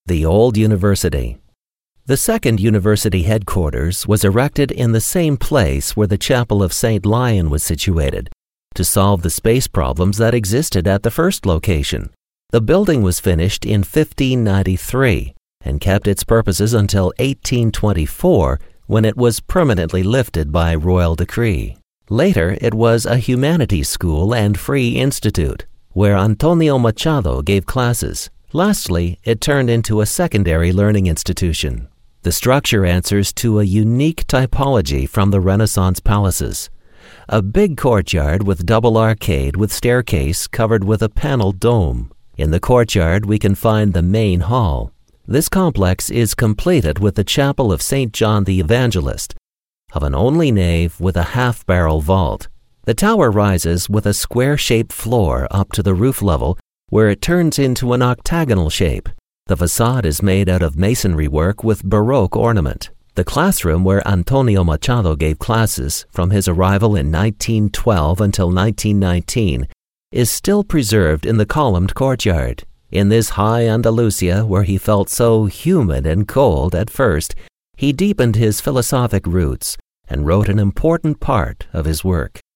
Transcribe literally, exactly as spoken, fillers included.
The Old University. The second university headquarters was erected in the same place where the Chapel of Saint Lion was situated, to solve the space problems that existed at the first location. The building was finished in fifteen ninety-three and kept its purposes until eighteen twenty-four, when it was permanently lifted by royal decree. Later, it was a humanities school and free institute, where Antonio Machado gave classes. Lastly, it turned into a secondary learning institution. The structure answers to a unique typology from the Renaissance palaces. A big courtyard with double arcade with staircase covered with a paneled dome. In the courtyard, we can find the main hall. This complex is completed with the Chapel of Saint John the Evangelist, of an only nave with a half-barrel vault. The tower rises with a square-shaped floor up to the roof level, where it turns into an octagonal shape. The facade is made out of masonry work with Baroque ornament. The classroom where Antonio Machado gave classes from his arrival in nineteen twelve until nineteen nineteen is still preserved in the columned courtyard. In this high Andalusia, where he felt so humid and cold at first, he deepened his philosophic roots and wrote an important part of his work.